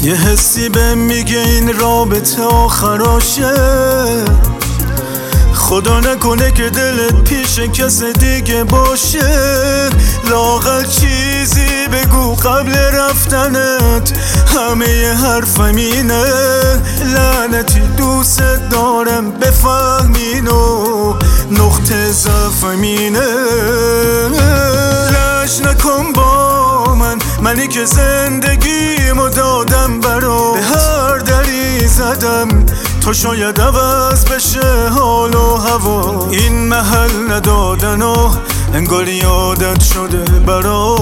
یه حسی بهم میگه این رابطه آخراشه. خدا نکنه که دلت پیش کس دیگه باشه. لااقل چیزی بگو قبل رفتنت. همه حرفم اینه لعنتی دوست دارم بفهمینو. نقطه ضعفم اینه. لش نکن با منی که زندگیمو دادم برا. به هر دری زدم تا شاید عوض بشه حال و هوا. این محل ندادن و انگار یادت شده برا.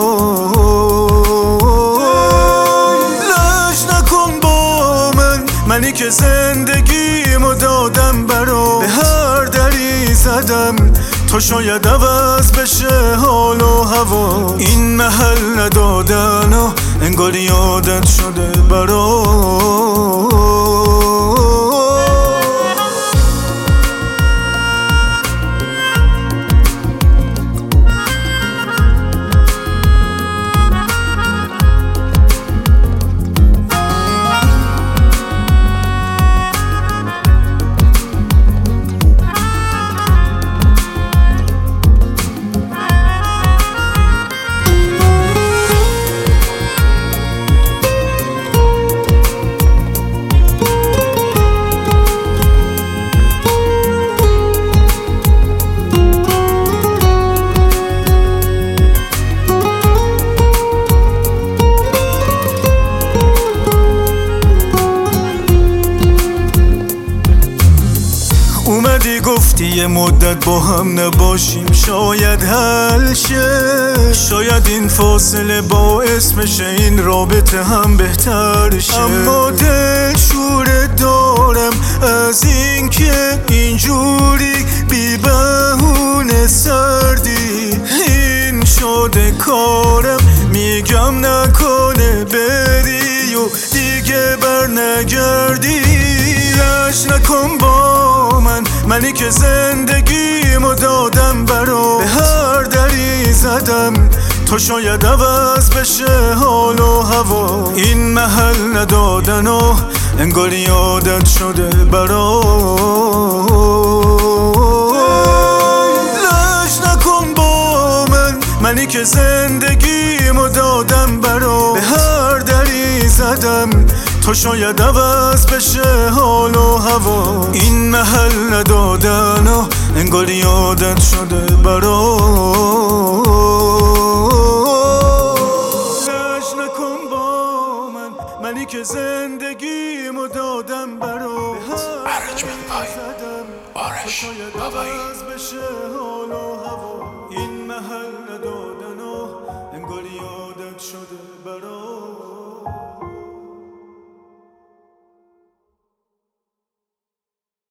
لش نکن با منی که زندگیمو دادم برا. به هر دری زدم تا شاید عوض بشه حال و هوا. این محل ندادن و انگار یادت شده برا. اومدی گفتی یه مدت با هم نباشیم شاید حل شه. شاید این فاصله باعث بشه این رابطه هم بهتر شه. اما دلشوره دارم از این که اینجوری بی بهونه سردی. این شده کارم میگم نکنه بری و دیگه بر نگردی. لش نکن با منی که زندگیمو دادم برا. به هر دری زدم تا شاید عوض بشه حال و هوا. این محل ندادن و انگار یادت شده برا. لش نکن با منی که زندگیمو دادم برا. به هر دری زدم تا شاید عوض بشه حال و هوا. این محل ندادن و انگار یادت شده برا. لش نکن با منی که زندگیمو دادم برا. ارجمند پای آرش بابایی. این محل ندادن و انگار یادت شده برا.